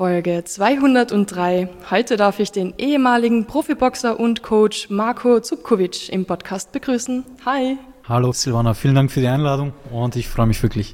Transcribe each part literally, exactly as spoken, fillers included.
Folge zweihundertdrei. Heute darf ich den ehemaligen Profiboxer und Coach Marko Zupkovic im Podcast begrüßen. Hi. Hallo Silvana, vielen Dank für die Einladung und ich freue mich wirklich.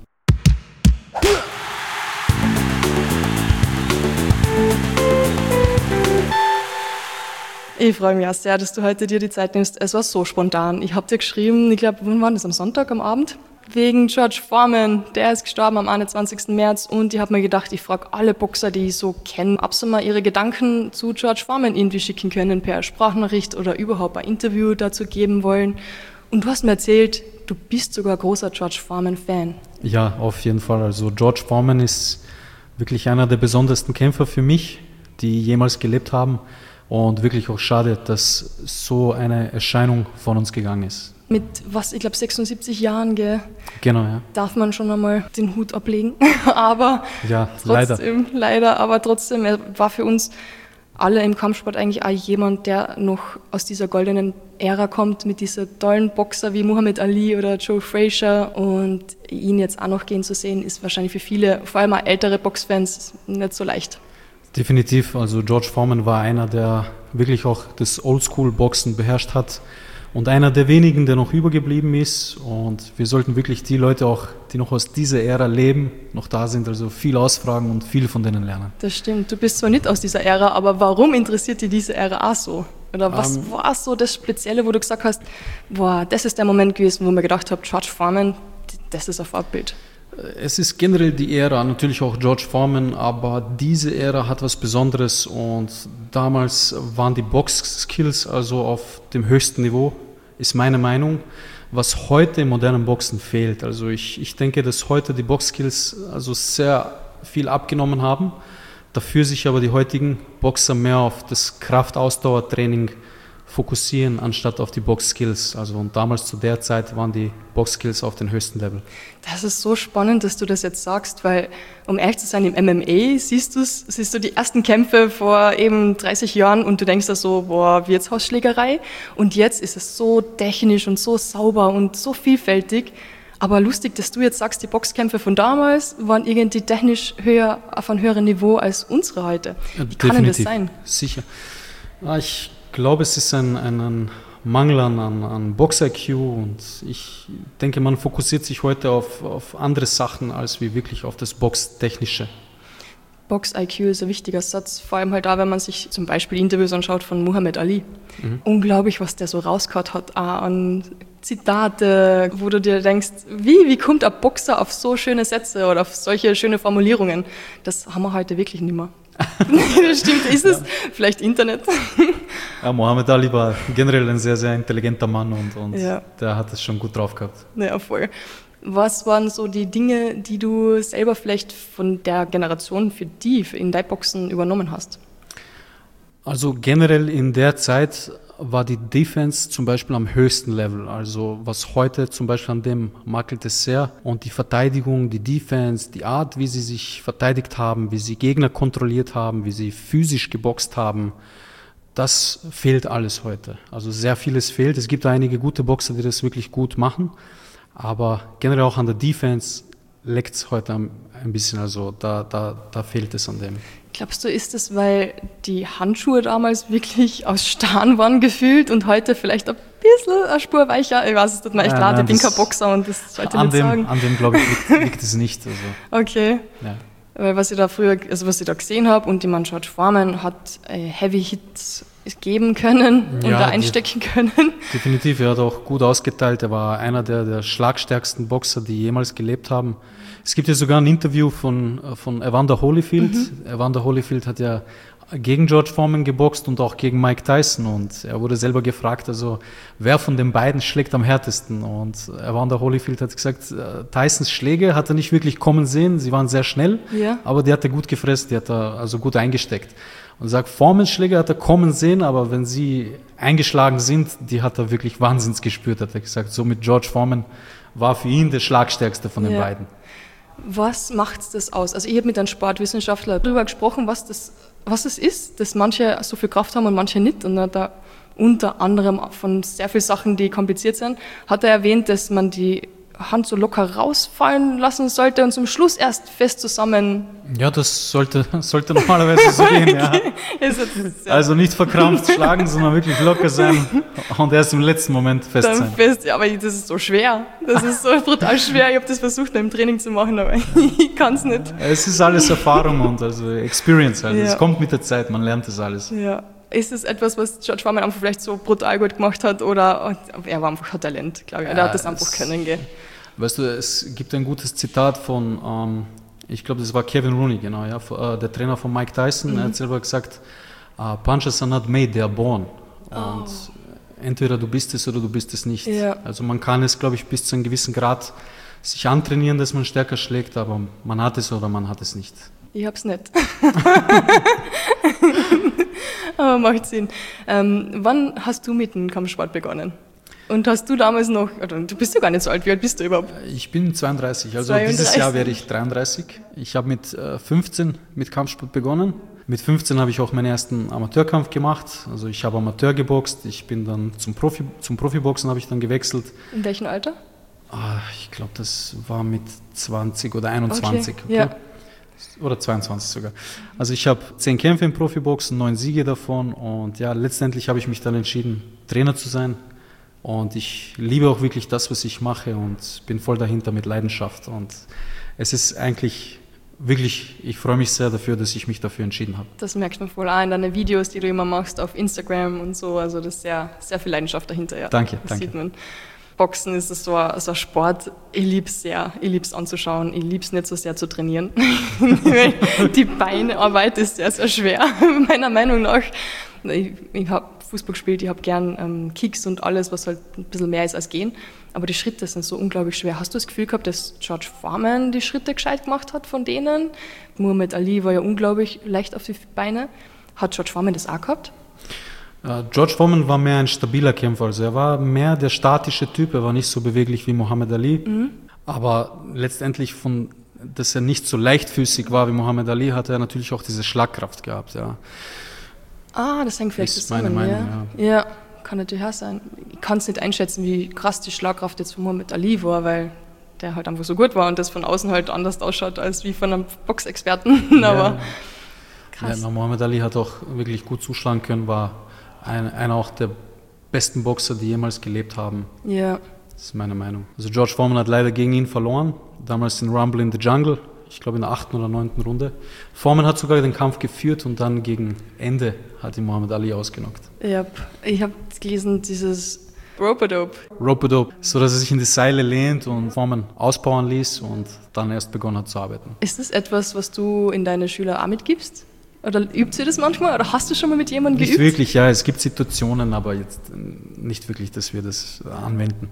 Ich freue mich auch sehr, dass du heute dir die Zeit nimmst. Es war so spontan. Ich habe dir geschrieben, ich glaube, wann war das? Am Sonntag, am Abend? Wegen George Foreman. Der ist gestorben am einundzwanzigsten März und ich habe mir gedacht, ich frage alle Boxer, die ich so kenne, ob sie mal ihre Gedanken zu George Foreman irgendwie schicken können, per Sprachnachricht oder überhaupt ein Interview dazu geben wollen. Und du hast mir erzählt, du bist sogar großer George Foreman-Fan. Ja, auf jeden Fall. Also George Foreman ist wirklich einer der besondersten Kämpfer für mich, die jemals gelebt haben. Und wirklich auch schade, dass so eine Erscheinung von uns gegangen ist. Mit was, ich glaube sechsundsiebzig Jahren, gell? Genau, ja. Darf man schon einmal den Hut ablegen. aber ja, trotzdem, leider. leider, aber trotzdem, er war für uns alle im Kampfsport eigentlich auch jemand, der noch aus dieser goldenen Ära kommt, mit dieser tollen Boxer wie Muhammad Ali oder Joe Frazier. Und ihn jetzt auch noch gehen zu sehen, ist wahrscheinlich für viele, vor allem auch ältere Boxfans, nicht so leicht. Definitiv, also George Foreman war einer, der wirklich auch das Oldschool-Boxen beherrscht hat und einer der wenigen, der noch übergeblieben ist, und wir sollten wirklich die Leute auch, die noch aus dieser Ära leben, noch da sind, also viel ausfragen und viel von denen lernen. Das stimmt, du bist zwar nicht aus dieser Ära, aber warum interessiert dich diese Ära auch so? Oder was ähm, war so das Spezielle, wo du gesagt hast, boah, das ist der Moment gewesen, wo mir gedacht habe, George Foreman, das ist ein Vorbild? Es ist generell die Ära, natürlich auch George Foreman, aber diese Ära hat was Besonderes und damals waren die Box-Skills also auf dem höchsten Niveau, ist meine Meinung, was heute im modernen Boxen fehlt. Also ich, ich denke, dass heute die Box-Skills also sehr viel abgenommen haben, dafür sich aber die heutigen Boxer mehr auf das Kraft-Ausdauer-Training fokussieren, anstatt auf die Box-Skills. Also und damals zu der Zeit waren die Box-Skills auf dem höchsten Level. Das ist so spannend, dass du das jetzt sagst, weil, um ehrlich zu sein, im M M A siehst du siehst du die ersten Kämpfe vor eben dreißig Jahren und du denkst da so, boah, Wirtshausschlägerei. Und jetzt ist es so technisch und so sauber und so vielfältig. Aber lustig, dass du jetzt sagst, die Boxkämpfe von damals waren irgendwie technisch höher, auf einem höheren Niveau als unsere heute. Wie Definitiv. Kann denn das sein? Sicher. Ich Ich glaube, es ist ein, ein, ein Mangel an, an Box-I Q und ich denke, man fokussiert sich heute auf, auf andere Sachen als wie wirklich auf das Box-Technische. Box-I Q ist ein wichtiger Satz, vor allem halt da, wenn man sich zum Beispiel Interviews anschaut von Muhammad Ali. Mhm. Unglaublich, was der so rausgehauen hat, auch an Zitate, wo du dir denkst, wie, wie kommt ein Boxer auf so schöne Sätze oder auf solche schöne Formulierungen? Das haben wir heute wirklich nicht mehr. Das stimmt, ist es? Ja. Vielleicht Internet? Ja, Muhammad Ali war generell ein sehr, sehr intelligenter Mann und, und ja. der hat es schon gut drauf gehabt. Ja, voll. Was waren so die Dinge, die du selber vielleicht von der Generation für die, für in dein Boxen übernommen hast? Also generell in der Zeit war die Defense zum Beispiel am höchsten Level. Also was heute zum Beispiel an dem makelt es sehr. Und die Verteidigung, die Defense, die Art, wie sie sich verteidigt haben, wie sie Gegner kontrolliert haben, wie sie physisch geboxt haben, das fehlt alles heute. Also sehr vieles fehlt. Es gibt einige gute Boxer, die das wirklich gut machen. Aber generell auch an der Defense leckt es heute ein bisschen. Also da, da, da fehlt es an dem. Glaubst du, ist es, weil die Handschuhe damals wirklich aus Stahl waren gefühlt und heute vielleicht ein bisschen eine Spur weicher? Ich weiß, es tut mir echt ja, leid, nein, ich bin kein Boxer und das sollte ich nicht nicht dem, sagen. An dem, glaube ich, liegt, liegt es nicht. Also. Okay. Ja. Weil was ich da früher, also was ich da gesehen habe und die man George Foreman hat äh, Heavy Hits geben können und ja, da einstecken die, können. Definitiv, er hat auch gut ausgeteilt. Er war einer der, der schlagstärksten Boxer, die jemals gelebt haben. Es gibt ja sogar ein Interview von, von Evander Holyfield. Mhm. Evander Holyfield hat ja gegen George Foreman geboxt und auch gegen Mike Tyson und er wurde selber gefragt, also wer von den beiden schlägt am härtesten, und Evander Holyfield hat gesagt, Tysons Schläge hat er nicht wirklich kommen sehen, sie waren sehr schnell, ja. aber die hat er gut gefressen, die hat er also gut eingesteckt. Und sagt, Foremans Schläge hat er kommen sehen, aber wenn sie eingeschlagen sind, die hat er wirklich wahnsinnig gespürt, hat er gesagt. So mit George Foreman war für ihn der schlagstärkste von den ja. beiden. Was macht das aus? Also ich habe mit einem Sportwissenschaftler darüber gesprochen, was das, was es ist, dass manche so viel Kraft haben und manche nicht. Und hat er unter anderem von sehr vielen Sachen, die kompliziert sind, hat er erwähnt, dass man die Hand so locker rausfallen lassen sollte und zum Schluss erst fest zusammen. Ja, das sollte, sollte normalerweise so gehen, ja. Also nicht verkrampft schlagen, sondern wirklich locker sein und erst im letzten Moment fest sein. Fest, ja, aber das ist so schwer. Das ist so brutal schwer. Ich habe das versucht, im Training zu machen, aber ich kann es nicht. Es ist alles Erfahrung und also Experience halt. Es ja. kommt mit der Zeit, man lernt das alles. Ja. Ist es etwas, was George Foreman einfach vielleicht so brutal gut gemacht hat oder er war einfach ein Talent, glaube ich. Er ja, hat das einfach können, gell? Weißt du, es gibt ein gutes Zitat von, ähm, ich glaube, das war Kevin Rooney, genau, ja, der Trainer von Mike Tyson. Mhm. Er hat selber gesagt, uh, Punches are not made, they are born. Oh. Und entweder du bist es oder du bist es nicht. Ja. Also man kann es, glaube ich, bis zu einem gewissen Grad sich antrainieren, dass man stärker schlägt, aber man hat es oder man hat es nicht. Ich hab's nicht. Aber macht Sinn. Ähm, wann hast du mit dem Kampfsport begonnen? Und hast du damals noch, oder du bist ja gar nicht so alt, wie alt bist du überhaupt? Ich bin zweiunddreißig, also zweiunddreißig. Dieses Jahr werde ich dreiunddreißig. Ich habe mit äh, fünfzehn mit Kampfsport begonnen. Mit fünfzehn habe ich auch meinen ersten Amateurkampf gemacht. Also ich habe Amateur geboxt, ich bin dann zum Profi, zum Profiboxen habe ich dann gewechselt. In welchem Alter? Ah, ich glaube, das war mit zwanzig oder einundzwanzig. Okay, okay? Ja. Oder zweiundzwanzig sogar. Also ich habe zehn Kämpfe im Profiboxen, neun Siege davon und ja, letztendlich habe ich mich dann entschieden, Trainer zu sein und ich liebe auch wirklich das, was ich mache und bin voll dahinter mit Leidenschaft und es ist eigentlich wirklich, ich freue mich sehr dafür, dass ich mich dafür entschieden habe. Das merkt man voll auch in deinen Videos, die du immer machst auf Instagram und so, also das ist sehr, sehr viel Leidenschaft dahinter. Ja. Danke, das danke. Sieht man. Boxen ist so ein, so ein Sport, ich liebe es sehr, ich liebe es anzuschauen, ich liebe es nicht so sehr zu trainieren. Die Beinarbeit ist sehr, sehr schwer, meiner Meinung nach. Ich, ich habe Fußball gespielt, ich habe gern ähm, Kicks und alles, was halt ein bisschen mehr ist als Gehen, aber die Schritte sind so unglaublich schwer. Hast du das Gefühl gehabt, dass George Foreman die Schritte gescheit gemacht hat von denen? Muhammad Ali war ja unglaublich leicht auf die Beine. Hat George Foreman das auch gehabt? George Foreman war mehr ein stabiler Kämpfer, also er war mehr der statische Typ, er war nicht so beweglich wie Muhammad Ali, mhm. aber letztendlich, von, dass er nicht so leichtfüßig war wie Muhammad Ali, hat er natürlich auch diese Schlagkraft gehabt. Ja. Ah, das hängt vielleicht ist zusammen. Meine Meinung, ja. ja, kann natürlich auch sein. Ich kann es nicht einschätzen, wie krass die Schlagkraft jetzt von Muhammad Ali war, weil der halt einfach so gut war und das von außen halt anders ausschaut als wie von einem Boxexperten, aber ja. krass. Ja, Muhammad Ali hat auch wirklich gut zuschlagen können, war Ein, einer auch der besten Boxer, die jemals gelebt haben. Ja. Das ist meine Meinung. Also George Foreman hat leider gegen ihn verloren, damals in Rumble in the Jungle, ich glaube in der achten oder neunten Runde. Foreman hat sogar den Kampf geführt und dann gegen Ende hat ihn Muhammad Ali ausgenockt. Ja, ich habe gelesen, dieses Rope-a-dope. Rope-a-dope, so dass er sich in die Seile lehnt und Foreman auspowern ließ und dann erst begonnen hat zu arbeiten. Ist das etwas, was du in deine Schüler auch mitgibst? Oder übt ihr das manchmal? Oder hast du schon mal mit jemandem nicht geübt? Nicht wirklich, ja. Es gibt Situationen, aber jetzt nicht wirklich, dass wir das anwenden.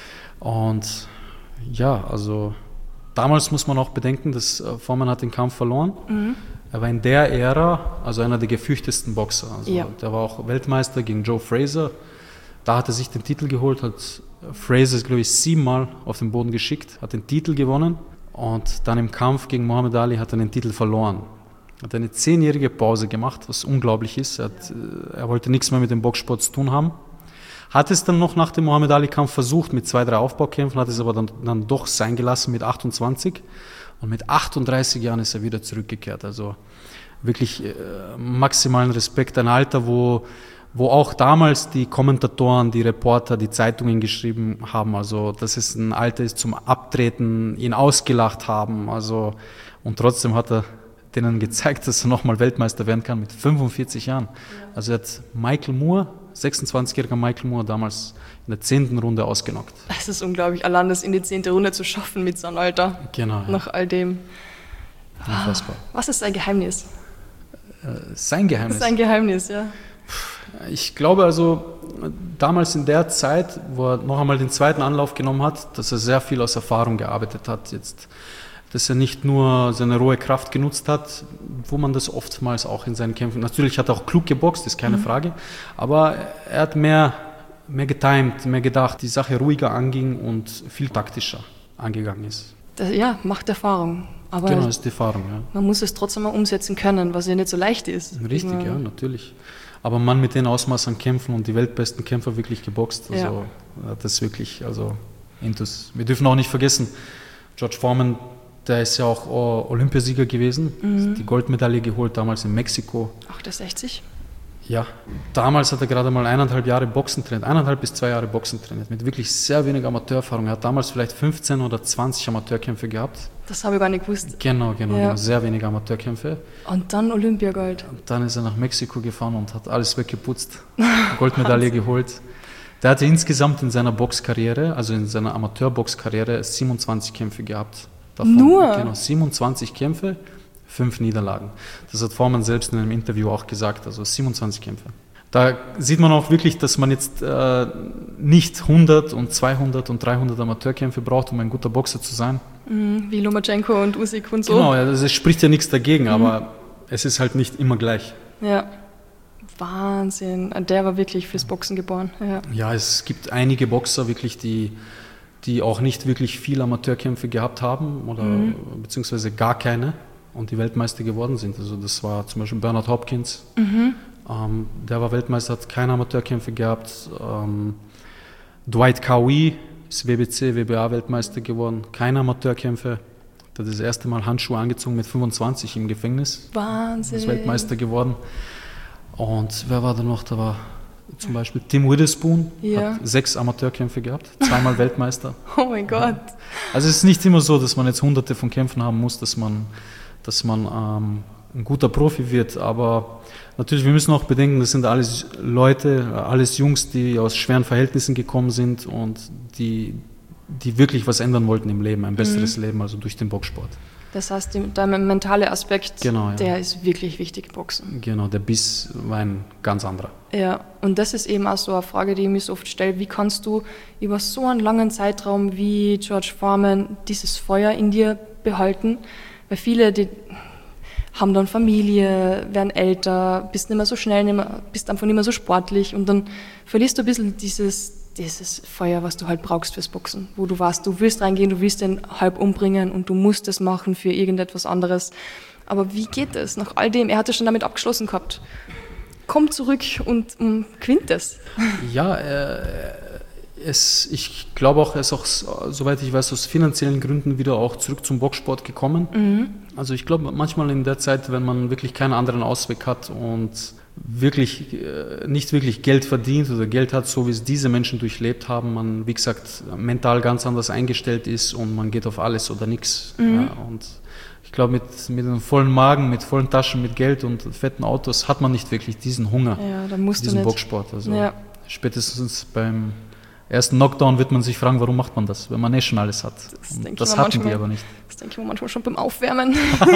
Und ja, also damals muss man auch bedenken, dass Foreman hat den Kampf verloren. Mhm. Er war in der Ära also einer der gefürchtesten Boxer. Also ja. Der war auch Weltmeister gegen Joe Frazier. Da hat er sich den Titel geholt, hat Frazier, glaube ich, siebenmal auf den Boden geschickt, hat den Titel gewonnen und dann im Kampf gegen Muhammad Ali hat er den Titel verloren. Er hat eine zehnjährige Pause gemacht, was unglaublich ist. Er, hat, er wollte nichts mehr mit dem Boxsport zu tun haben. Hat es dann noch nach dem Muhammad Ali-Kampf versucht mit zwei, drei Aufbaukämpfen, hat es aber dann, dann doch sein gelassen mit achtundzwanzig. Und mit achtunddreißig Jahren ist er wieder zurückgekehrt. Also wirklich äh, maximalen Respekt. Ein Alter, wo, wo auch damals die Kommentatoren, die Reporter, die Zeitungen geschrieben haben. Also dass es ein Alter ist zum Abtreten, ihn ausgelacht haben. Also, und trotzdem hat er denen gezeigt, dass er nochmal Weltmeister werden kann mit fünfundvierzig Jahren. Also er hat Michael Moore, sechsundzwanzigjähriger Michael Moore, damals in der zehnten Runde ausgenockt. Das ist unglaublich, allein das in die zehnte Runde zu schaffen mit seinem Alter. Genau. Nach all dem. Unfassbar. Was ist sein Geheimnis? Äh, sein Geheimnis? Sein Geheimnis, ja. Ich glaube also, damals in der Zeit, wo er noch einmal den zweiten Anlauf genommen hat, dass er sehr viel aus Erfahrung gearbeitet hat jetzt. Dass er nicht nur seine rohe Kraft genutzt hat, wo man das oftmals auch in seinen Kämpfen, natürlich hat er auch klug geboxt, ist keine mhm. Frage, aber er hat mehr, mehr getimed, mehr gedacht, die Sache ruhiger anging und viel taktischer angegangen ist. Das, ja, macht Erfahrung. Aber genau, das ist die Erfahrung, ja. Man muss es trotzdem mal umsetzen können, was ja nicht so leicht ist. Richtig, ja, ja natürlich. Aber man mit den Ausmaß an Kämpfen und die weltbesten Kämpfer wirklich geboxt, also ja. Hat das wirklich, also Intus. Wir dürfen auch nicht vergessen, George Foreman, der ist ja auch Olympiasieger gewesen, mhm. die Goldmedaille geholt, damals in Mexiko. achtundsechzig? Ja, damals hat er gerade mal eineinhalb Jahre Boxen trainiert, eineinhalb bis zwei Jahre Boxen trainiert, mit wirklich sehr wenig Amateurerfahrung. Er hat damals vielleicht fünfzehn oder zwanzig Amateurkämpfe gehabt. Das habe ich gar nicht gewusst. Genau, genau, ja. genau, sehr wenige Amateurkämpfe. Und dann Olympiagold. Und dann ist er nach Mexiko gefahren und hat alles weggeputzt, Goldmedaille geholt. Der hatte insgesamt in seiner Boxkarriere, also in seiner Amateurboxkarriere, siebenundzwanzig Kämpfe gehabt. Davon, Nur? Genau, siebenundzwanzig Kämpfe, fünf Niederlagen. Das hat Foreman selbst in einem Interview auch gesagt, also siebenundzwanzig Kämpfe. Da sieht man auch wirklich, dass man jetzt äh, nicht hundert und zweihundert und dreihundert Amateurkämpfe braucht, um ein guter Boxer zu sein. Mhm, wie Lomachenko und Usyk und so. Genau, ja, das spricht ja nichts dagegen, mhm. aber es ist halt nicht immer gleich. Ja. Wahnsinn, der war wirklich fürs Boxen geboren. Ja, ja es gibt einige Boxer wirklich, die, die auch nicht wirklich viele Amateurkämpfe gehabt haben oder mhm. beziehungsweise gar keine und die Weltmeister geworden sind. Also das war zum Beispiel Bernard Hopkins, mhm. ähm, der war Weltmeister, hat keine Amateurkämpfe gehabt. Ähm, Dwight Cowie ist W B C, W B A-Weltmeister geworden, keine Amateurkämpfe. Der hat das erste Mal Handschuhe angezogen mit fünfundzwanzig im Gefängnis. Wahnsinn. Ist Weltmeister geworden. Und wer war da noch? Da war zum Beispiel Tim Witherspoon, ja. hat sechs Amateurkämpfe gehabt, zweimal Weltmeister. Oh mein Gott. Also es ist nicht immer so, dass man jetzt hunderte von Kämpfen haben muss, dass man, dass man ähm, ein guter Profi wird, aber natürlich, wir müssen auch bedenken, das sind alles Leute, alles Jungs, die aus schweren Verhältnissen gekommen sind und die, die wirklich was ändern wollten im Leben, ein besseres mhm. Leben, also durch den Boxsport. Das heißt, der mentale Aspekt, genau, ja. der ist wirklich wichtig im Boxen. Genau, der Biss war ein ganz anderer. Ja, und das ist eben auch so eine Frage, die ich mir so oft stelle. Wie kannst du über so einen langen Zeitraum wie George Foreman dieses Feuer in dir behalten? Weil viele, die haben dann Familie, werden älter, bist nicht mehr so schnell, nicht mehr, bist einfach nicht mehr so sportlich und dann verlierst du ein bisschen dieses... dieses Feuer, was du halt brauchst fürs Boxen, wo du weißt, du willst reingehen, du willst den halb umbringen und du musst es machen für irgendetwas anderes. Aber wie geht das nach all dem? Er hatte schon damit abgeschlossen gehabt. Komm zurück und um, gewinnt es. Ja, äh, es, ich glaube auch, er ist auch, soweit ich weiß, aus finanziellen Gründen wieder auch zurück zum Boxsport gekommen. Mhm. Also ich glaube, manchmal in der Zeit, wenn man wirklich keinen anderen Ausweg hat und wirklich nicht wirklich Geld verdient oder Geld hat, so wie es diese Menschen durchlebt haben, man, wie gesagt, mental ganz anders eingestellt ist und man geht auf alles oder nichts. Mhm. Ja, und ich glaube, mit, mit einem vollen Magen, mit vollen Taschen, mit Geld und fetten Autos hat man nicht wirklich diesen Hunger, ja, dann musst diesen du nicht. Boxsport. Also ja. Spätestens beim ersten Knockdown wird man sich fragen, warum macht man das, wenn man eh schon alles hat. Das, das hatten manchmal, die aber nicht. Das denke ich mir manchmal schon beim Aufwärmen.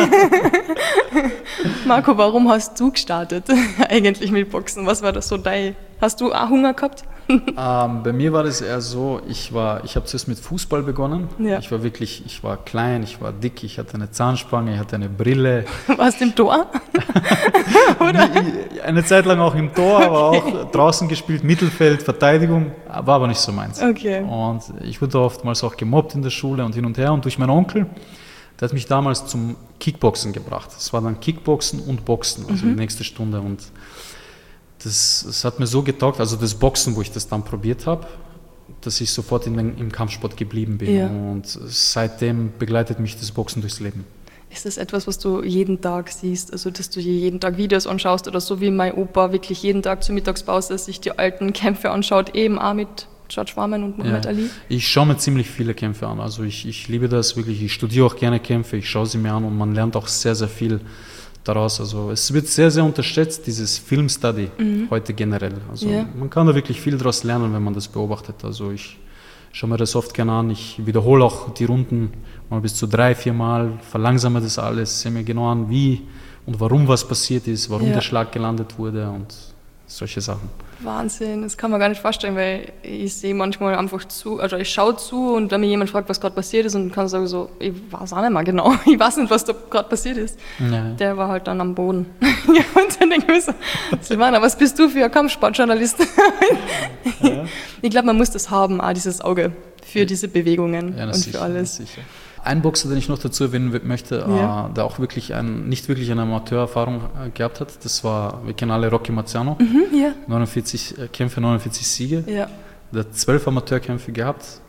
Marco, warum hast du gestartet eigentlich mit Boxen? Was war das so dein? Hast du auch Hunger gehabt? ähm, bei mir war das eher so, ich war, ich habe zuerst mit Fußball begonnen. Ja. Ich war wirklich, ich war klein, ich war dick, ich hatte eine Zahnspange, ich hatte eine Brille. Warst du im Tor? Oder? Eine Zeit lang auch im Tor, aber auch draußen gespielt, Mittelfeld, Verteidigung, war aber nicht so meins. Okay. Und ich wurde oftmals auch gemobbt in der Schule und hin und her. Und durch meinen Onkel, der hat mich damals zum Kickboxen gebracht. Es war dann Kickboxen und Boxen, also mhm. die nächste Stunde. Und das, das hat mir so getaugt, also das Boxen, wo ich das dann probiert habe, dass ich sofort in den, im Kampfsport geblieben bin. Ja. Und seitdem begleitet mich das Boxen durchs Leben. Ist das etwas, was du jeden Tag siehst, also dass du jeden Tag Videos anschaust oder so wie mein Opa wirklich jeden Tag zur Mittagspause sich die alten Kämpfe anschaut, eben auch mit George Foreman und Muhammad ja. Ali? Ich schaue mir ziemlich viele Kämpfe an, also ich, ich liebe das wirklich, ich studiere auch gerne Kämpfe, ich schaue sie mir an und man lernt auch sehr, sehr viel daraus. Also es wird sehr, sehr unterschätzt, dieses Film-Study mhm. heute generell. Also ja. man kann da wirklich viel daraus lernen, wenn man das beobachtet. Also ich schaue mir das oft gerne an, ich wiederhole auch die Runden mal bis zu drei, vier Mal, verlangsame das alles, sehe mir genau an, wie und warum was passiert ist, warum ja. der Schlag gelandet wurde und solche Sachen. Wahnsinn, das kann man gar nicht vorstellen, weil ich sehe manchmal einfach zu, also ich schaue zu und wenn mir jemand fragt, was gerade passiert ist und kann sagen so, ich weiß auch nicht mehr genau, ich weiß nicht, was da gerade passiert ist. Ja. Der war halt dann am Boden. Ja, und dann denke ich mir so, Silvana, was bist du für ein Kampfsportjournalist? Ja. Ich glaube, man muss das haben, auch dieses Auge für diese Bewegungen ja, und sicher, für alles. Sicher. Ein Boxer, den ich noch dazu erwähnen möchte, ja. äh, der auch wirklich ein, nicht wirklich eine Amateurerfahrung äh, gehabt hat, das war, wir kennen alle Rocky Marciano, mhm, ja. neunundvierzig äh, Kämpfe, neunundvierzig Siege. Ja. Der hat zwölf Amateurkämpfe gehabt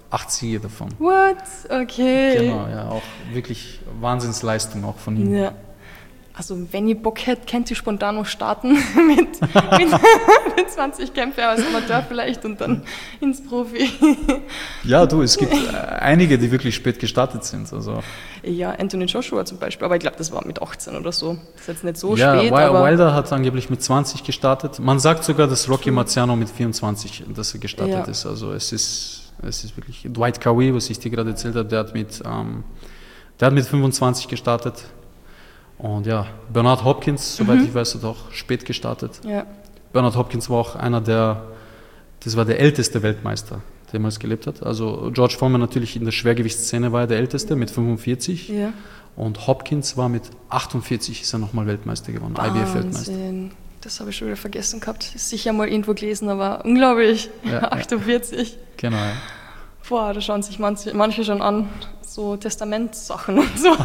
acht Siege davon. What? Okay. Genau, ja, auch wirklich Wahnsinnsleistung auch von ihm. Ja. Also wenn ihr Bock hättet, könnt ihr spontan noch starten mit, mit, mit zwanzig Kämpfen als Amateur vielleicht und dann ins Profi. Ja, du, es gibt einige, die wirklich spät gestartet sind. Also. Ja, Anthony Joshua zum Beispiel, aber ich glaube, das war mit achtzehn oder so. Das ist jetzt nicht so ja, spät. Ja, aber Wilder hat angeblich mit zwanzig gestartet. Man sagt sogar, dass Rocky Marciano mit vierundzwanzig dass er gestartet ja. ist. Also es ist, es ist wirklich... Dwight Cowie, was ich dir gerade erzählt habe, der hat mit, ähm, der hat mit fünfundzwanzig gestartet. Und ja, Bernard Hopkins, soweit mhm. ich weiß, hat auch spät gestartet. Ja. Bernard Hopkins war auch einer der, das war der älteste Weltmeister, der jemals gelebt hat. Also George Foreman natürlich in der Schwergewichtsszene war er der älteste mit fünfundvierzig. Ja. Und Hopkins war mit achtundvierzig, ist er nochmal Weltmeister geworden, I B F-Weltmeister. Das habe ich schon wieder vergessen gehabt. Ist sicher mal irgendwo gelesen, aber unglaublich, ja, achtundvierzig. Ja. Genau, ja. Boah, da schauen sich manche, manche schon an, so Testamentssachen und so.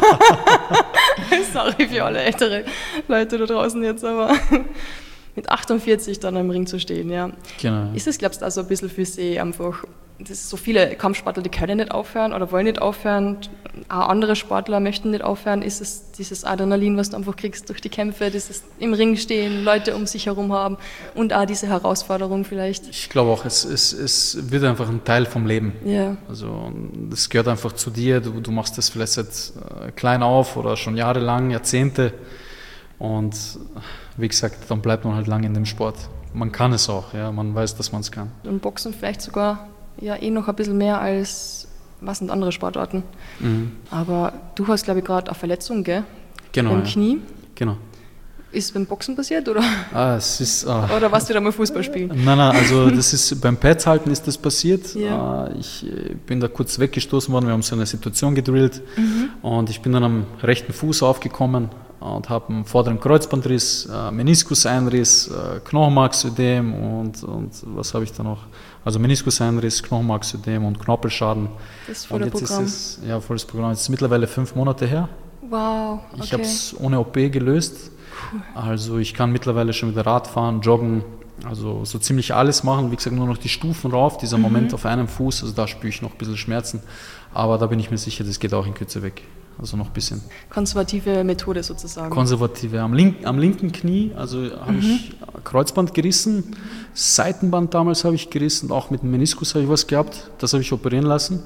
Sorry für alle ältere Leute da draußen jetzt, aber mit achtundvierzig dann im Ring zu stehen, ja. Genau. Ist das, glaubst du, also ein bisschen für sie einfach, das ist so viele Kampfsportler, die können nicht aufhören oder wollen nicht aufhören, auch andere Sportler möchten nicht aufhören, ist es dieses Adrenalin, was du einfach kriegst durch die Kämpfe, dieses im Ring stehen, Leute um sich herum haben und auch diese Herausforderung vielleicht? Ich glaube auch, es, es, es wird einfach ein Teil vom Leben. Ja. Also das gehört einfach zu dir, du, du machst das vielleicht seit klein auf oder schon jahrelang, Jahrzehnte und wie gesagt, dann bleibt man halt lange in dem Sport. Man kann es auch, ja, man weiß, dass man es kann. Und Boxen vielleicht sogar ja eh noch ein bisschen mehr als was sind andere Sportarten. Mhm. Aber du hast, glaube ich, gerade eine Verletzung, gell? Genau. Im ja. Knie. Genau. Ist beim Boxen passiert, oder? Ah, es ist, ah. Oder warst du da mal Fußball spielen? Nein, nein, also das ist beim Pads halten ist das passiert. Ja. Ich bin da kurz weggestoßen worden, wir haben so eine Situation gedrillt mhm. und ich bin dann am rechten Fuß aufgekommen und habe einen vorderen Kreuzbandriss, äh, Meniskuseinriss, äh, Knochenmarksödem und, und was habe ich da noch? Also Meniskuseinriss, Knochenmarksödem und Knorpelschaden. Das ist volles Programm. Ist es, ja, volles Programm. Jetzt ist mittlerweile fünf Monate her. Wow, okay. Ich habe es ohne O P gelöst. Cool. Also ich kann mittlerweile schon wieder Rad fahren, joggen, also so ziemlich alles machen. Wie gesagt, nur noch die Stufen rauf, dieser mhm. Moment auf einem Fuß, also da spüre ich noch ein bisschen Schmerzen. Aber da bin ich mir sicher, das geht auch in Kürze weg. Also noch ein bisschen. Konservative Methode sozusagen. Konservative. Am, link, am linken Knie, also habe mhm. ich Kreuzband gerissen, Seitenband damals habe ich gerissen, auch mit dem Meniskus habe ich was gehabt, das habe ich operieren lassen.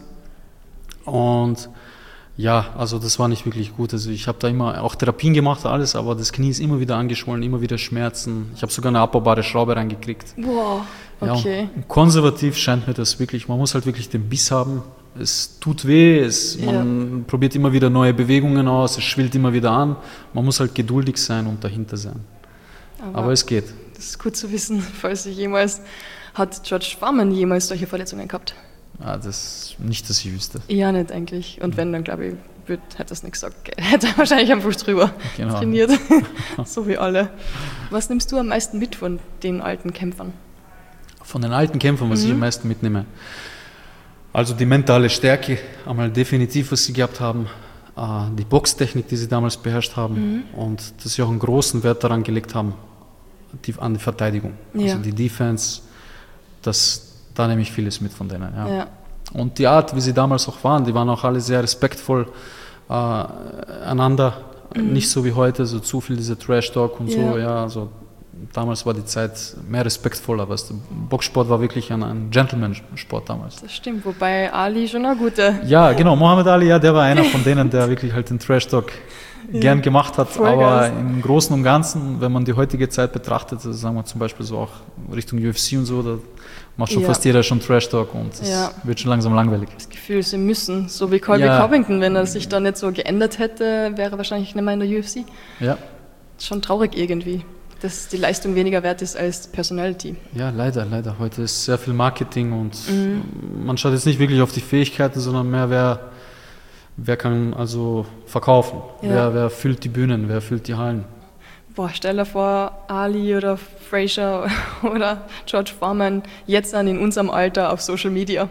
Und ja, also das war nicht wirklich gut. Also ich habe da immer auch Therapien gemacht, alles, aber das Knie ist immer wieder angeschwollen, immer wieder Schmerzen. Ich habe sogar eine abbaubare Schraube reingekriegt. Wow, okay. Ja, konservativ scheint mir das wirklich, man muss halt wirklich den Biss haben. Es tut weh, es, man ja. probiert immer wieder neue Bewegungen aus, es schwillt immer wieder an. Man muss halt geduldig sein und dahinter sein. Aber, Aber es geht. Das ist gut zu wissen, falls ich jemals, hat George Foreman jemals solche Verletzungen gehabt? Ah, das nicht, dass ich wüsste. Ja, nicht eigentlich. Und wenn, dann glaube ich, wird, hätte das nicht gesagt. Hätte er wahrscheinlich einfach drüber genau. trainiert. So wie alle. Was nimmst du am meisten mit von den alten Kämpfern? Von den alten Kämpfern, was mhm. ich am meisten mitnehme? Also die mentale Stärke, einmal definitiv, was sie gehabt haben, die Boxtechnik, die sie damals beherrscht haben mhm. und dass sie auch einen großen Wert daran gelegt haben, die, an die Verteidigung. Ja. Also die Defense, das, da nehme ich vieles mit von denen. Ja. Ja. Und die Art, wie sie damals auch waren, die waren auch alle sehr respektvoll äh, einander, mhm. nicht so wie heute, so zu viel dieser Trash-Talk und ja. so, ja, also damals war die Zeit mehr respektvoller, weißt du. Boxsport war wirklich ein, ein Gentleman-Sport damals. Das stimmt, wobei Ali schon ein guter... Ja, genau, Muhammad Ali, ja, der war einer von denen, der wirklich halt den Trash-Talk ja, gern gemacht hat, aber im Großen und Ganzen, wenn man die heutige Zeit betrachtet, also sagen wir zum Beispiel so auch Richtung U F C und so, da macht schon ja. fast jeder schon Trash-Talk und es ja. wird schon langsam langweilig. Das Gefühl, sie müssen, so wie Colby ja. Covington, wenn er sich da nicht so geändert hätte, wäre er wahrscheinlich nicht mehr in der U F C. Ja. Schon traurig irgendwie, dass die Leistung weniger wert ist als Personality. Ja, leider, leider. Heute ist sehr viel Marketing und mhm. man schaut jetzt nicht wirklich auf die Fähigkeiten, sondern mehr, wer, wer kann also verkaufen, ja. wer, wer füllt die Bühnen, wer füllt die Hallen. Boah, stell dir vor, Ali oder Frazier oder George Foreman jetzt dann in unserem Alter auf Social Media.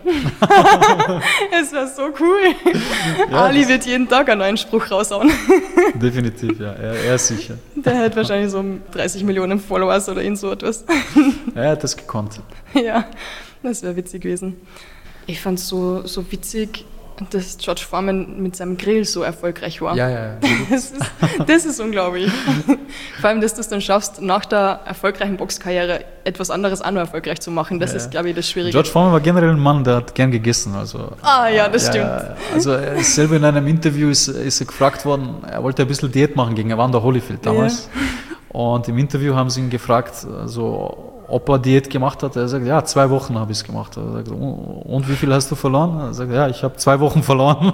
Es wäre so cool. Ja, Ali wird jeden Tag einen neuen Spruch raushauen. Definitiv, ja, er, er ist sicher. Der hat wahrscheinlich so dreißig Millionen Followers oder in so etwas. Er hat das gekonnt. Ja, das wäre witzig gewesen. Ich fand es so, so witzig, dass George Foreman mit seinem Grill so erfolgreich war. Ja, ja, ja. Das ist, das ist unglaublich. Vor allem, dass du es dann schaffst, nach der erfolgreichen Boxkarriere etwas anderes auch noch erfolgreich zu machen. Das ja. ist, glaube ich, das Schwierige. George Foreman war generell ein Mann, der hat gern gegessen. Also, ah ja, das ja, stimmt. Ja, also er ist selber in einem Interview ist, ist er gefragt worden, er wollte ein bisschen Diät machen gegen Evander Holyfield damals. Ja. Und im Interview haben sie ihn gefragt, also, ob er Diät gemacht hat. Er sagt, ja, zwei Wochen habe ich es gemacht. Er sagt, und wie viel hast du verloren? Er sagt, ja, ich habe zwei Wochen verloren.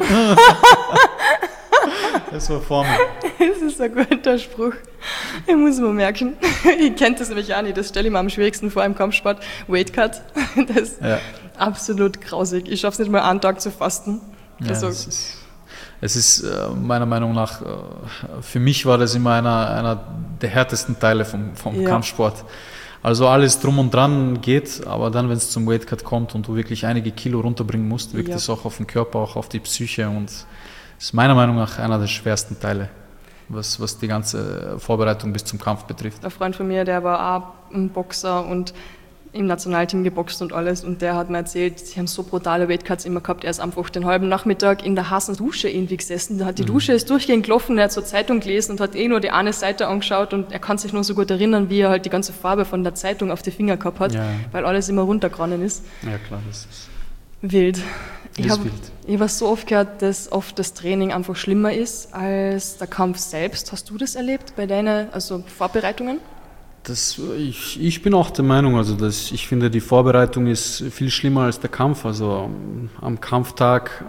Das war vor mir. Das ist ein guter Spruch. Ich muss mir merken. Ich kenne das nämlich auch nicht. Das stelle ich mir am schwierigsten vor im Kampfsport. Weight Cut. Das ist ja. absolut grausig. Ich schaffe es nicht mal einen Tag zu fasten. Ja, also, es ist, es ist meiner Meinung nach, für mich war das immer einer, einer der härtesten Teile vom, vom ja. Kampfsport. Also alles drum und dran geht, aber dann, wenn es zum Weightcut kommt und du wirklich einige Kilo runterbringen musst, wirkt es ja. auch auf den Körper, auch auf die Psyche und ist meiner Meinung nach einer der schwersten Teile, was, was die ganze Vorbereitung bis zum Kampf betrifft. Ein Freund von mir, der war auch ein Boxer und im Nationalteam geboxt und alles und der hat mir erzählt, sie haben so brutale Weightcuts immer gehabt, er ist einfach den halben Nachmittag in der heißen Dusche irgendwie gesessen, da hat die Dusche ist durchgehend gelaufen, er hat so Zeitung gelesen und hat eh nur die eine Seite angeschaut und er kann sich nur so gut erinnern, wie er halt die ganze Farbe von der Zeitung auf die Finger gehabt hat, ja. weil alles immer runtergeronnen ist. Ja klar, das ist wild. Ich ist habe wild. hab so oft gehört, dass oft das Training einfach schlimmer ist als der Kampf selbst. Hast du das erlebt bei deinen also Vorbereitungen? Das, ich, ich bin auch der Meinung, also dass ich finde, die Vorbereitung ist viel schlimmer als der Kampf. Also am Kampftag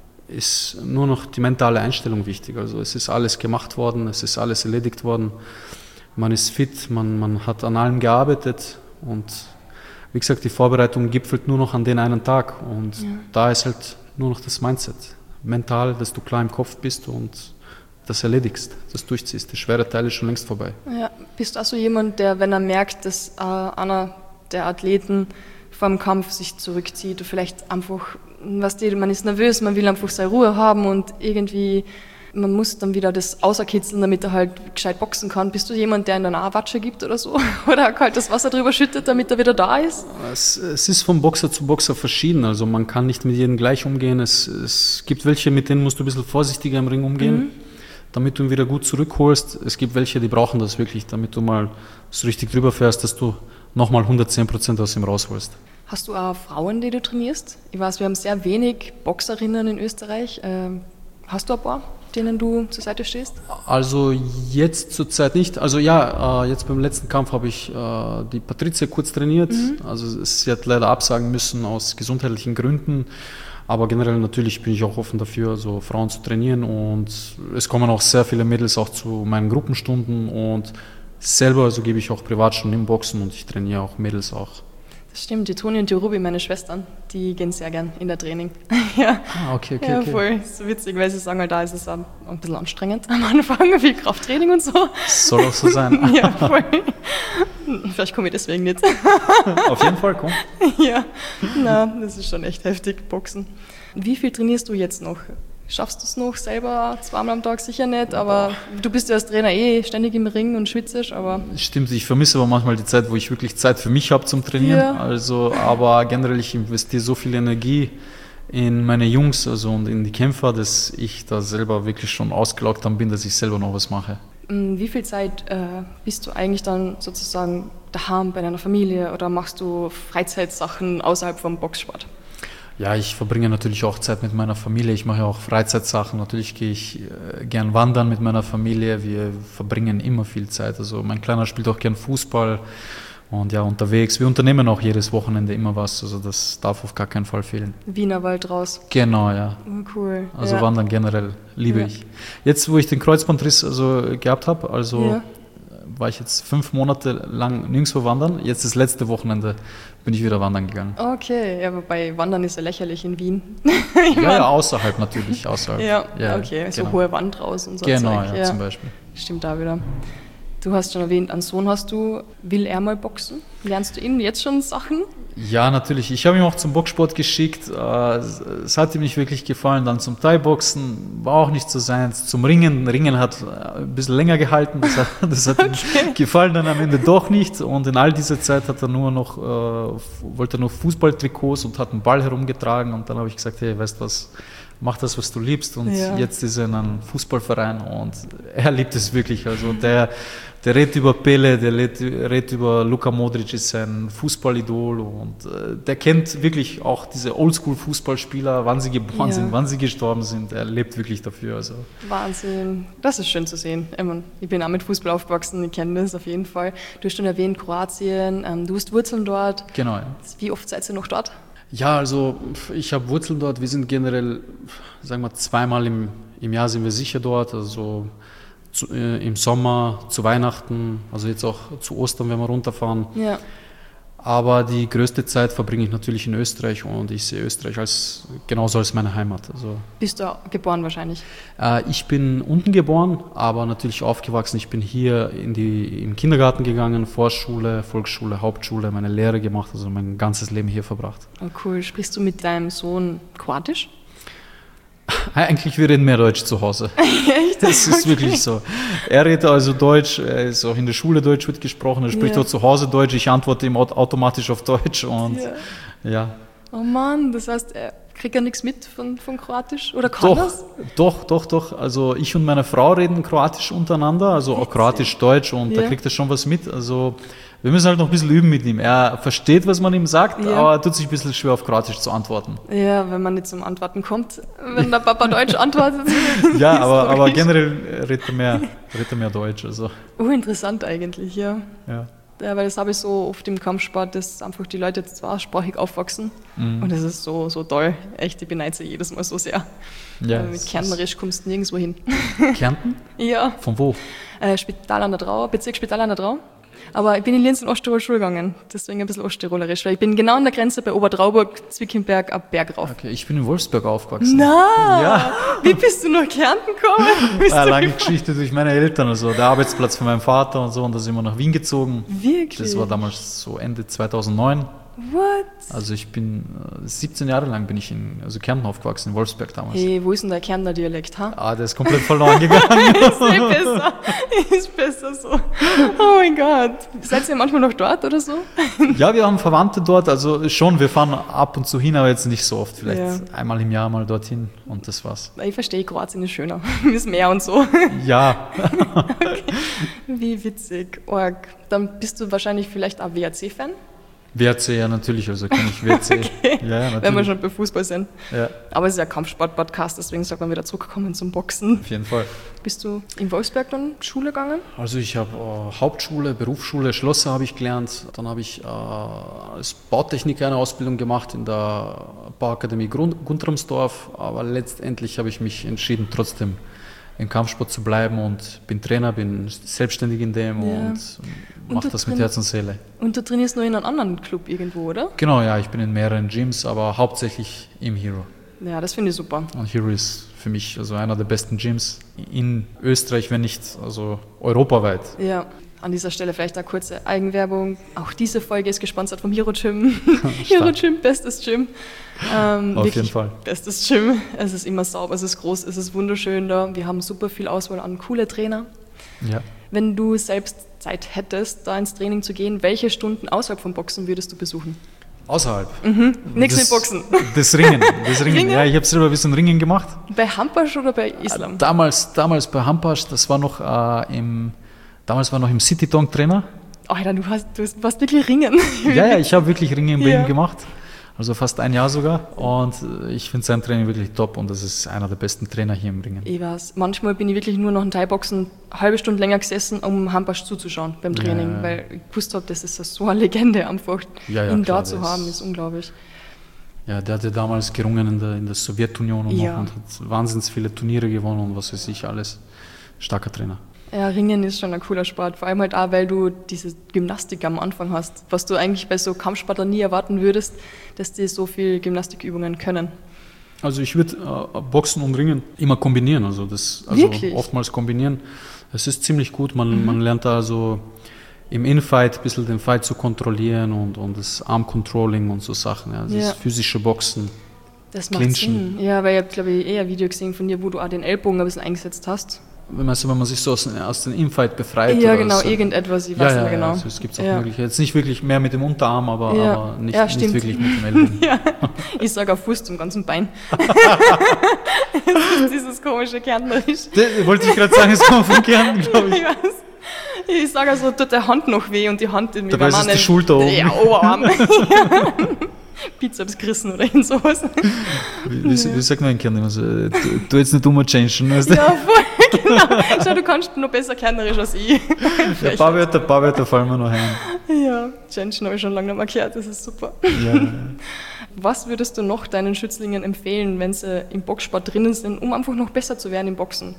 ist nur noch die mentale Einstellung wichtig. Also es ist alles gemacht worden, es ist alles erledigt worden. Man ist fit, man, man hat an allem gearbeitet und wie gesagt, die Vorbereitung gipfelt nur noch an den einen Tag und ja. da ist halt nur noch das Mindset. Mental, dass du klar im Kopf bist und das erledigst, das durchziehst. Der schwere Teil ist schon längst vorbei. Ja, bist du auch so jemand, der, wenn er merkt, dass äh, einer der Athleten vor dem Kampf sich zurückzieht, vielleicht einfach, was die, man ist nervös, man will einfach seine Ruhe haben und irgendwie, man muss dann wieder das außerkitzeln, damit er halt gescheit boxen kann. Bist du jemand, der ihm dann auch Watsche gibt oder so? Oder kaltes Wasser drüber schüttet, damit er wieder da ist? Es, es ist von Boxer zu Boxer verschieden. Also man kann nicht mit jedem gleich umgehen. Es, es gibt welche, mit denen musst du ein bisschen vorsichtiger im Ring umgehen. Mhm. Damit du ihn wieder gut zurückholst. Es gibt welche, die brauchen das wirklich, damit du mal so richtig drüber fährst, dass du nochmal hundertzehn Prozent aus ihm rausholst. Hast du auch Frauen, die du trainierst? Ich weiß, wir haben sehr wenig Boxerinnen in Österreich. Ähm, hast du ein paar, denen du zur Seite stehst? Also jetzt zurzeit nicht. Also ja, äh, jetzt beim letzten Kampf habe ich äh, die Patricia kurz trainiert. Mhm. Also sie hat leider absagen müssen aus gesundheitlichen Gründen. Aber generell natürlich bin ich auch offen dafür, so Frauen zu trainieren und es kommen auch sehr viele Mädels auch zu meinen Gruppenstunden und selber also gebe ich auch Privatstunden im Boxen und ich trainiere auch Mädels auch. Das stimmt, die Toni und die Ruby, meine Schwestern, die gehen sehr gern in der Training. Ja. Ah, okay, okay, ja, okay. Voll, so witzig, weil sie sagen, halt, da ist es ein, ein bisschen anstrengend am Anfang, wie Krafttraining und so. Soll auch so sein. Ja, voll. Vielleicht komme ich deswegen nicht. Auf jeden Fall, komm. Ja, na, das ist schon echt heftig, Boxen. Wie viel trainierst du jetzt noch? Schaffst du es noch selber zweimal am Tag? Sicher nicht, aber du bist ja als Trainer eh ständig im Ring und schwitzt, aber... Stimmt, ich vermisse aber manchmal die Zeit, wo ich wirklich Zeit für mich habe zum Trainieren. Ja. Also, aber generell, ich investiere so viel Energie in meine Jungs also und in die Kämpfer, dass ich da selber wirklich schon ausgelaugt dann bin, dass ich selber noch was mache. Wie viel Zeit äh, bist du eigentlich dann sozusagen daheim bei deiner Familie oder machst du Freizeitsachen außerhalb vom Boxsport? Ja, ich verbringe natürlich auch Zeit mit meiner Familie. Ich mache auch Freizeitsachen. Natürlich gehe ich äh, gern wandern mit meiner Familie. Wir verbringen immer viel Zeit. Also mein Kleiner spielt auch gern Fußball und ja, unterwegs. Wir unternehmen auch jedes Wochenende immer was. Also das darf auf gar keinen Fall fehlen. Wienerwald raus. Genau, ja. Oh, cool. Also ja. Wandern generell liebe ja. ich. Jetzt, wo ich den Kreuzbandriss also gehabt habe, also ja. war ich jetzt fünf Monate lang nirgendwo wandern. Jetzt das letzte Wochenende bin ich wieder wandern gegangen. Okay, ja, wobei Wandern ist ja lächerlich in Wien. ja, ja, außerhalb natürlich, außerhalb. Ja, ja okay, so genau. hohe Wand raus und so. Genau, Zeug. ja, ja, zum Beispiel. Stimmt da wieder. Du hast schon erwähnt, einen Sohn hast du. Will er mal boxen? Lernst du ihn jetzt schon Sachen? Ja, natürlich. Ich habe ihn auch zum Boxsport geschickt. Es hat ihm nicht wirklich gefallen. Dann zum Thai-Boxen war auch nicht so seins. Zum Ringen. Ringen hat ein bisschen länger gehalten. Das hat, das hat okay. ihm gefallen dann am Ende doch nicht. Und in all dieser Zeit hat er nur noch, äh, wollte er nur Fußballtrikots und hat einen Ball herumgetragen. Und dann habe ich gesagt, hey, weißt du was? Mach das, was du liebst, und ja. jetzt ist er in einem Fußballverein und er liebt es wirklich. Also der, der redet über Pele, der redet über Luka Modric, ist sein Fußballidol, und äh, der kennt wirklich auch diese Oldschool-Fußballspieler, wann sie geboren ja. sind, wann sie gestorben sind. Er lebt wirklich dafür. Also. Wahnsinn, das ist schön zu sehen. Ich bin auch mit Fußball aufgewachsen, ich kenne das auf jeden Fall. Du hast schon erwähnt, Kroatien, du hast Wurzeln dort. Genau, ja. Wie oft seid ihr noch dort? Ja, also ich habe Wurzeln dort. Wir sind generell, sagen wir, zweimal im, im Jahr sind wir sicher dort. Also zu, äh, im Sommer, zu Weihnachten, also jetzt auch zu Ostern, wenn wir runterfahren. Ja. Aber die größte Zeit verbringe ich natürlich in Österreich, und ich sehe Österreich als genauso als meine Heimat. Also, bist du geboren wahrscheinlich? Äh, ich bin unten geboren, aber natürlich aufgewachsen. Ich bin hier in die, im Kindergarten gegangen, Vorschule, Volksschule, Hauptschule, meine Lehre gemacht, also mein ganzes Leben hier verbracht. Oh, cool. Sprichst du mit deinem Sohn Kroatisch? Eigentlich, wir reden mehr Deutsch zu Hause. Echt? Das ist okay. wirklich so. Er redet also Deutsch, er ist auch in der Schule Deutsch wird gesprochen, er spricht ja. auch zu Hause Deutsch, ich antworte ihm automatisch auf Deutsch, und ja. ja. Oh Mann, das heißt, er kriegt ja nichts mit von, von Kroatisch? Oder kann doch, das? Doch, doch, doch. Also ich und meine Frau reden Kroatisch untereinander, also auch Kroatisch-Deutsch, und ja. da kriegt er schon was mit. Also wir müssen halt noch ein bisschen üben mit ihm. Er versteht, was man ihm sagt, ja. aber er tut sich ein bisschen schwer, auf Kroatisch zu antworten. Ja, wenn man nicht zum Antworten kommt, wenn der Papa Deutsch antwortet. Ja, aber, aber generell redet er, mehr, redet er mehr Deutsch. Also. Oh, interessant eigentlich, ja. Ja. Ja, weil das habe ich so oft im Kampfsport, dass einfach die Leute jetzt zweisprachig aufwachsen. Mhm. Und das ist so, so toll. Echt, ich beneide sie jedes Mal so sehr. Ja, mit Kärntnerisch kommst du nirgendwo hin. Kärnten? Ja. Von wo? Äh, Spital an der Drau, Bezirk Spital an der Drau. Aber ich bin in Linz in Osttirol Schule gegangen, deswegen ein bisschen osttirolerisch, weil ich bin genau an der Grenze bei Obertrauburg, Zwickimberg, ab Berg rauf. Okay, ich bin in Wolfsberg aufgewachsen. Na, ja. Wie bist du nach Kärnten gekommen? Eine lange Geschichte durch meine Eltern, also der Arbeitsplatz von meinem Vater und so, und da sind wir nach Wien gezogen. Wirklich? Das war damals so Ende zweitausendneun. What? Also ich bin äh, siebzehn Jahre lang bin ich in also Kärnten aufgewachsen, in Wolfsberg damals. Hey, wo ist denn der Kärntner Dialekt, ha? Ah, der ist komplett verloren gegangen. Ist nicht besser. Ist besser so. Oh mein Gott. Seid ihr manchmal noch dort oder so? Ja, wir haben Verwandte dort, also schon, wir fahren ab und zu hin, aber jetzt nicht so oft, vielleicht ja. einmal im Jahr mal dorthin, und das war's. Ich verstehe, Kroatien ist schöner. Das Meer und so. Ja. Okay. Wie witzig. Org. Dann bist du wahrscheinlich vielleicht auch W R C-Fan? W R C, ja, natürlich, also kann ich W R C. Okay. Ja, natürlich. Wenn wir schon bei Fußball sind. Ja. Aber es ist ja ein Kampfsport-Podcast, deswegen sagt man wieder zurückkommen zum Boxen. Auf jeden Fall. Bist du in Wolfsberg dann Schule gegangen? Also ich habe äh, Hauptschule, Berufsschule, Schlosser habe ich gelernt. Dann habe ich äh, als Bautechniker eine Ausbildung gemacht in der Bauakademie Guntramsdorf. Aber letztendlich habe ich mich entschieden, trotzdem im Kampfsport zu bleiben, und bin Trainer, bin selbstständig in dem ja. und mache das mit Herz und Seele. Und du trainierst nur in einem anderen Club irgendwo, oder? Genau, ja, ich bin in mehreren Gyms, aber hauptsächlich im Hero. Ja, das finde ich super. Und Hero ist für mich also einer der besten Gyms in Österreich, wenn nicht also europaweit. Ja. An dieser Stelle vielleicht eine kurze Eigenwerbung. Auch diese Folge ist gesponsert vom Hero Gym. Hero Gym, bestes Gym. Ähm, Auf jeden Fall. Bestes Gym. Es ist immer sauber, es ist groß, es ist wunderschön da. Wir haben super viel Auswahl an coole Trainer. Ja. Wenn du selbst Zeit hättest, da ins Training zu gehen, welche Stunden außerhalb vom Boxen würdest du besuchen? Außerhalb? Mhm. Nichts mit Boxen. Das Ringen. Das Ringen. Ringen? Ja, ich habe selber ein bisschen Ringen gemacht. Bei Hampasch oder bei Islam? Damals, damals bei Hampasch, das war noch äh, im... Damals war noch im City-Dong-Trainer. Alter, du hast, du warst wirklich Ringen. Ja, ja, ich habe wirklich Ringen bei ja. ihm gemacht. Also fast ein Jahr sogar. Und ich finde sein Training wirklich top, und das ist einer der besten Trainer hier im Ringen. Ich weiß. Manchmal bin ich wirklich nur nach dem Thai-Boxen eine halbe Stunde länger gesessen, um Hampasch zuzuschauen beim Training, ja. weil ich gewusst habe, das ist so eine Legende einfach. Ja, ja, ihn klar, da zu haben, ist unglaublich. Ja, der hatte damals gerungen in der, in der Sowjetunion und, ja. noch und hat wahnsinnig viele Turniere gewonnen und was weiß ich alles. Starker Trainer. Ja, Ringen ist schon ein cooler Sport, vor allem halt auch, weil du diese Gymnastik am Anfang hast, was du eigentlich bei so Kampfsportlern nie erwarten würdest, dass die so viel Gymnastikübungen können. Also ich würde äh, Boxen und Ringen immer kombinieren, also das also Wirklich? oftmals kombinieren. Es ist ziemlich gut, man, mhm. man lernt da also im Infight ein bisschen den Fight zu kontrollieren und, und das Arm-Controlling und so Sachen, ja. Das ja. ist physische Boxen. Das macht Clinchen. Sinn. Ja, weil ich habe, glaube ich, eher ein Video gesehen von dir, wo du auch den Ellbogen ein bisschen eingesetzt hast. Wenn man, wenn man sich so aus, aus dem Infight befreit. Ja, genau, so. irgendetwas, ich weiß ja, nicht ja, genau. Also es gibt auch ja. Möglichkeiten. Jetzt nicht wirklich mehr mit dem Unterarm, aber, ja. aber nicht, ja, nicht wirklich mit dem Ellbogen. ja. Ich sage auf Fuß zum ganzen Bein. Das ist dieses komische Kärntnerisch. Das wollte ich gerade sagen, es kommt von Kärnten, glaube ich. Ich weiß. Ich sage also, tut der Hand noch weh und die Hand in Dabei ist es die Schulter oben. Ja, Oberarm. ja. Bizeps gerissen oder irgend sowas. Wie, wie, wie sagt man in Kärnten? Also, du, du jetzt nicht umchangen. Weißt du? Ja, voll, genau. Schau, du kannst noch besser Kärntnerisch als ich. Ja, ein paar Wörter, paar Wörter fallen mir noch ein. Ja, changen habe ich schon lange nicht mehr gehört, das ist super. Ja. Was würdest du noch deinen Schützlingen empfehlen, wenn sie im Boxsport drinnen sind, um einfach noch besser zu werden im Boxen?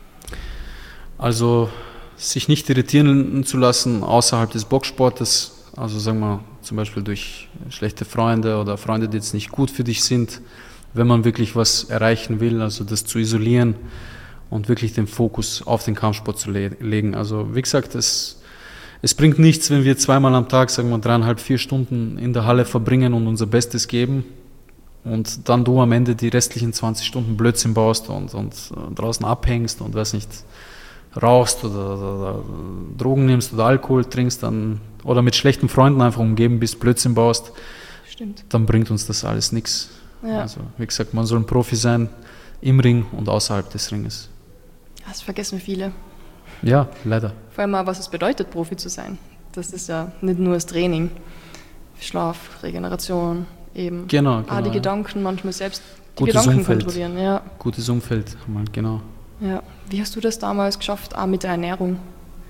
Also sich nicht irritieren zu lassen außerhalb des Boxsportes, also sagen wir zum Beispiel durch schlechte Freunde oder Freunde, die jetzt nicht gut für dich sind, wenn man wirklich was erreichen will, also das zu isolieren und wirklich den Fokus auf den Kampfsport zu le- legen. Also wie gesagt, es, es bringt nichts, wenn wir zweimal am Tag, sagen wir dreieinhalb, vier Stunden in der Halle verbringen und unser Bestes geben und dann du am Ende die restlichen zwanzig Stunden Blödsinn baust und, und draußen abhängst und weiß nicht, rauchst oder, oder, oder Drogen nimmst oder Alkohol trinkst, dann, oder mit schlechten Freunden einfach umgeben bist, Blödsinn baust, Stimmt. dann bringt uns das alles nichts. Ja. Also wie gesagt, man soll ein Profi sein im Ring und außerhalb des Ringes. Das vergessen viele. Ja, leider. Vor allem auch, was es bedeutet, Profi zu sein. Das ist ja nicht nur das Training, Schlaf, Regeneration, eben. Genau, genau. Ah, die ja. Gedanken manchmal selbst, die Gutes Gedanken Umfeld. kontrollieren. Ja. Gutes Umfeld, genau. Ja. Wie hast du das damals geschafft, auch mit der Ernährung?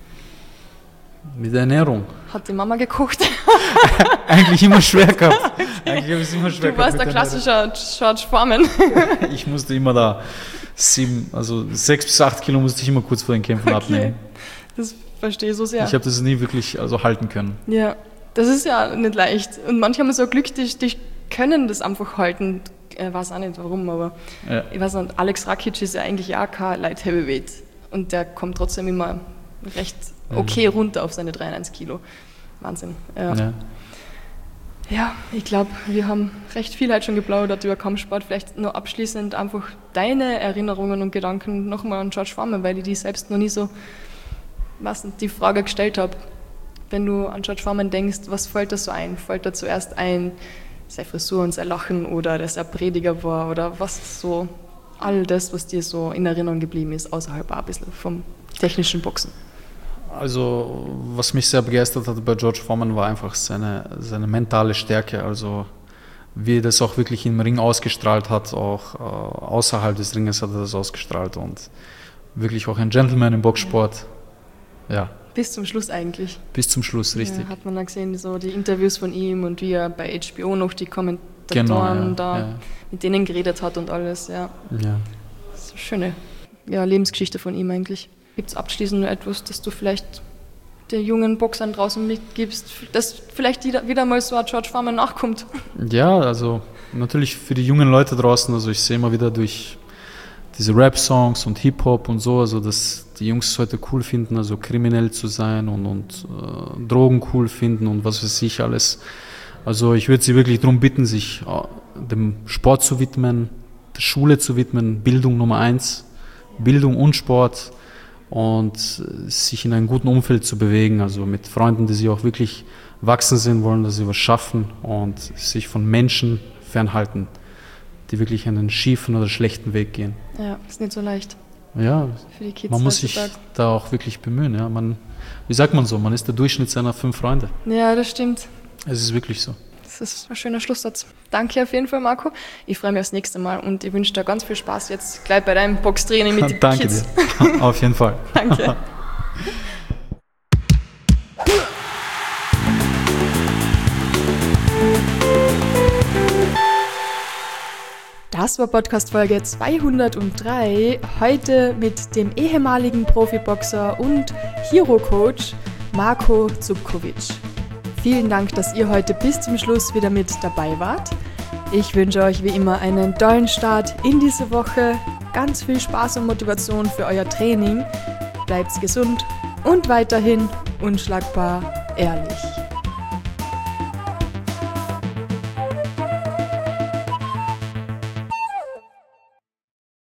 Mit der Ernährung? Hat die Mama gekocht? Eigentlich immer schwer gehabt. Okay. Eigentlich habe ich es immer schwer du gehabt. Du warst der klassische George Foreman. Ich musste immer da sieben, also sechs bis acht Kilo musste ich immer kurz vor den Kämpfen okay. abnehmen. Das verstehe ich so sehr. Ich habe das nie wirklich also halten können. Ja, das ist ja nicht leicht. Und manche haben so Glück, die, die können das einfach halten. Ich weiß auch nicht warum, aber ja. ich weiß nicht, Alex Rakic ist ja eigentlich auch kein Light Heavyweight. Und der kommt trotzdem immer recht okay mhm. runter auf seine dreiundneunzig Kilo. Wahnsinn. Ja, ja. ja ich glaube, wir haben recht viel heute schon geplaudert über Kampfsport. Vielleicht nur abschließend einfach deine Erinnerungen und Gedanken nochmal an George Foreman, weil ich die selbst noch nie so was die Frage gestellt habe. Wenn du an George Foreman denkst, was fällt da so ein? Fällt da zuerst ein, seine Frisur und sein Lachen oder dass er Prediger war oder was so, all das, was dir so in Erinnerung geblieben ist, außerhalb auch ein bisschen vom technischen Boxen? Also, was mich sehr begeistert hat bei George Foreman war einfach seine, seine mentale Stärke, also wie er das auch wirklich im Ring ausgestrahlt hat, auch äh, außerhalb des Ringes hat er das ausgestrahlt und wirklich auch ein Gentleman im Boxsport, ja. ja. Bis zum Schluss eigentlich. Bis zum Schluss, richtig. Ja, hat man dann gesehen, so die Interviews von ihm und wie er bei H B O noch die Kommentatoren genau, ja, da ja. mit denen geredet hat und alles, ja. ja. Das ist eine schöne ja, Lebensgeschichte von ihm eigentlich. Gibt es abschließend nur etwas, das du vielleicht den jungen Boxern draußen mitgibst, dass vielleicht wieder, wieder mal so ein George Foreman nachkommt? Ja, also natürlich für die jungen Leute draußen, also ich sehe immer wieder durch diese Rap-Songs und Hip-Hop und so, also dass die Jungs es heute cool finden, also kriminell zu sein und, und äh, Drogen cool finden und was weiß ich alles. Also ich würde sie wirklich darum bitten, sich äh, dem Sport zu widmen, der Schule zu widmen, Bildung Nummer eins, Bildung und Sport und sich in einem guten Umfeld zu bewegen, also mit Freunden, die sie auch wirklich wachsen sehen wollen, dass sie was schaffen und sich von Menschen fernhalten, die wirklich einen schiefen oder schlechten Weg gehen. Ja, ist nicht so leicht. Ja, für die Kids man muss sich da auch wirklich bemühen. Ja. Man, wie sagt man so, man ist der Durchschnitt seiner fünf Freunde. Ja, das stimmt. Es ist wirklich so. Das ist ein schöner Schlusssatz. Danke auf jeden Fall, Marco. Ich freue mich aufs nächste Mal und ich wünsche dir ganz viel Spaß jetzt gleich bei deinem Boxtraining mit den Danke Kids. Danke dir. Auf jeden Fall. Danke. Das war Podcast-Folge zweihundertdrei, heute mit dem ehemaligen Profiboxer und Hero-Coach Marco Zubkovic. Vielen Dank, dass ihr heute bis zum Schluss wieder mit dabei wart. Ich wünsche euch wie immer einen tollen Start in diese Woche, ganz viel Spaß und Motivation für euer Training bleibt gesund und weiterhin unschlagbar ehrlich.